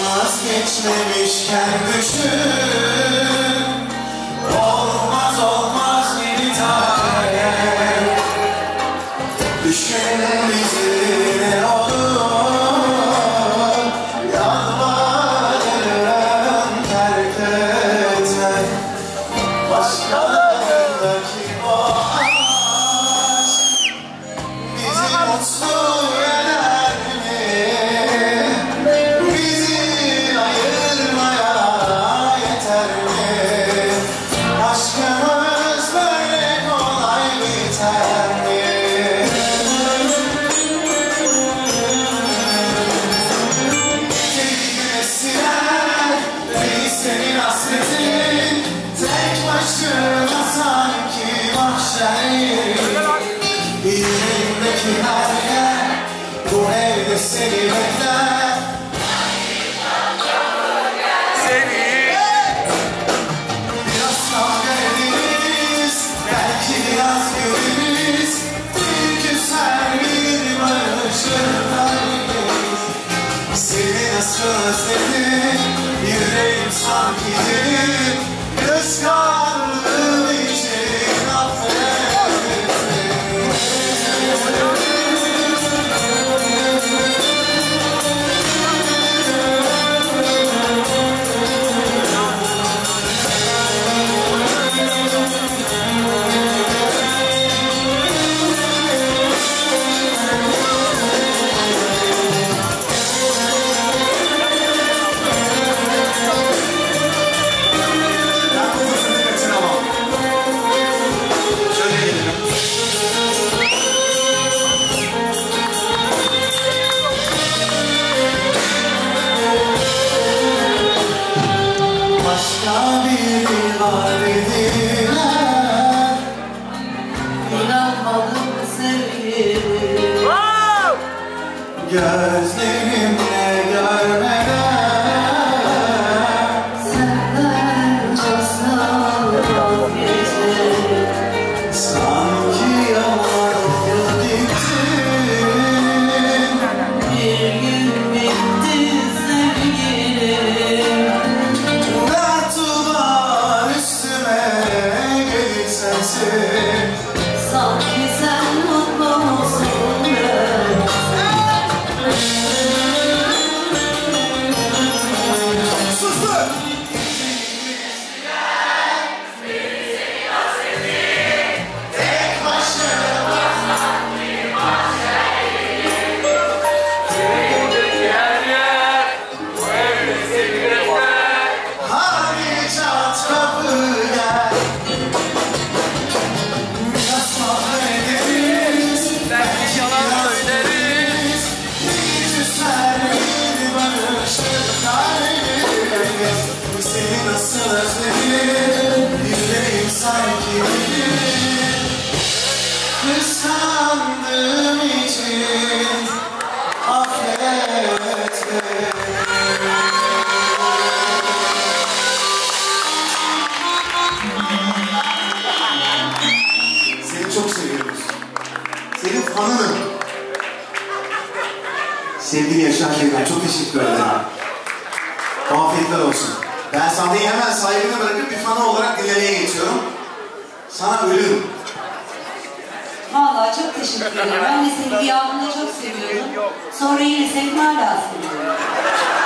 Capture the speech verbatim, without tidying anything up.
Vazgeçmemişken düşün, olmaz olmaz bir tanem. Düşün bizi ne olur, yalvarırım terk etme. Başkalarındaki o aşk bizi mutlu eder mi? Bizi ayırmaya yeter mi? Aşkımız böyle kolay biter mi? Tek güneşler biz senin hasretin, tek başına sanki mahşer yeri. Yüreğimdeki her yer bu evde seni bekler. Seni biraz kavga ederiz, belki biraz güleriz. Bir küser bir barışır kalbimiz. Seni nasıl özledim, yüreğim sanki dedim. Kıskandığım için affet beni. Başka biri var dediler, İnanmadım sevgilim. gözlerimle görmeden. Senden çok vazgeçtim. Sanki yalan gittin. Bir gün bitti sevgilim. Dert tutar üstüme gelir sensin. Sanki sen mutlu musun ben? Sustur! Tek başına hadi çat kapı gel. Biraz sohbet ederiz, belki yalan söyleriz. Bir küser bir barışır kalbimiz. Seni nasıl özledim, yüreğim sanki bilir. Kıskandığım için affet beni. Seni çok seviyoruz. Senin fanınım. Sevgili Yaşar Şevken, çok teşekkür ederim. Afiyetler olsun. Ben sahneyi hemen sahibine bırakıp bir fanı olarak dinlemeye geçiyorum. Sana ölürüm. Vallahi çok teşekkür ederim. Ben de seni bir yağmurda çok seviyordum. Sonra yine seni hala seviyorum.